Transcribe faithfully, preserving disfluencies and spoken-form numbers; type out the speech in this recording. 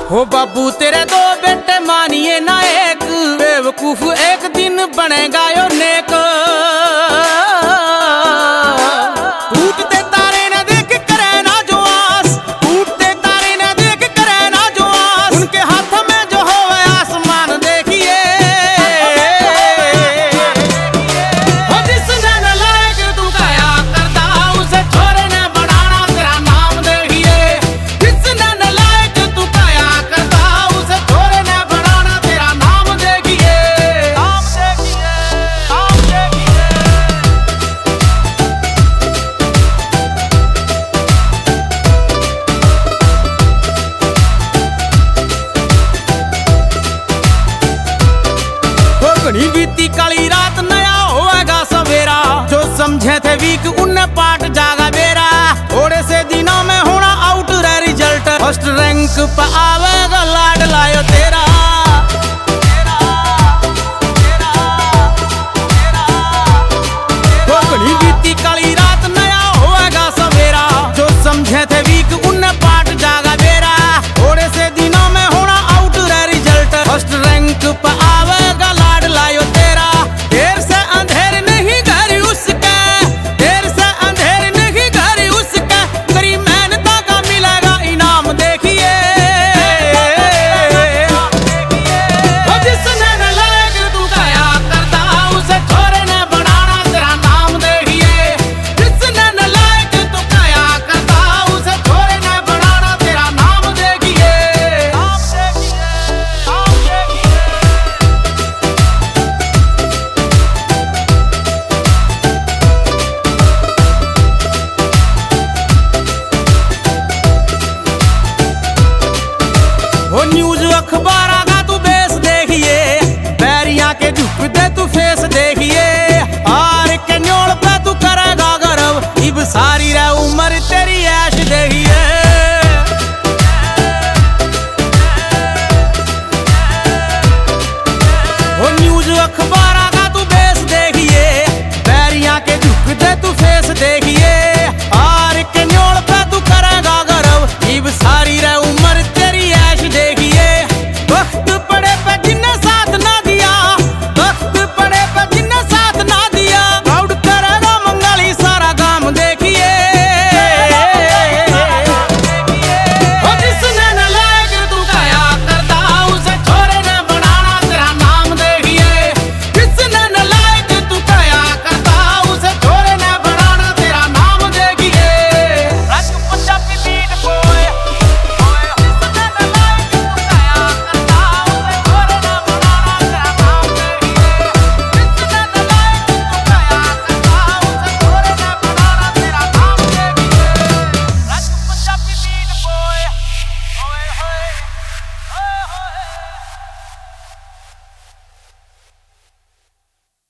हो बाबू तेरे दो बेटे मानिए ना एक, बेवकूफ एक दिन बनेगा यो नेक। टूटते तारे न देख करे ना जो आस, टूटते तारे न देख करे ना जो आस, उनके हाथ में जो हो आसमान देखिए। हो जिसने नालायक तू कया करता, उसे छोरे ने बनाना तेरा नाम देखिए। जिसने नालायक तू कया करता, उसे छोरे ने बनाना तेरा नाम देखिए। नाम देखिए, नाम देखिए। घनी बीती काली रात नया होएगा सवेरा, जो समझे थे वीक उन्हें पाट जागा बेरा। थोड़े से दिनों में होना आउट रे रिजल्ट, फर्स्ट रैंक पे आवे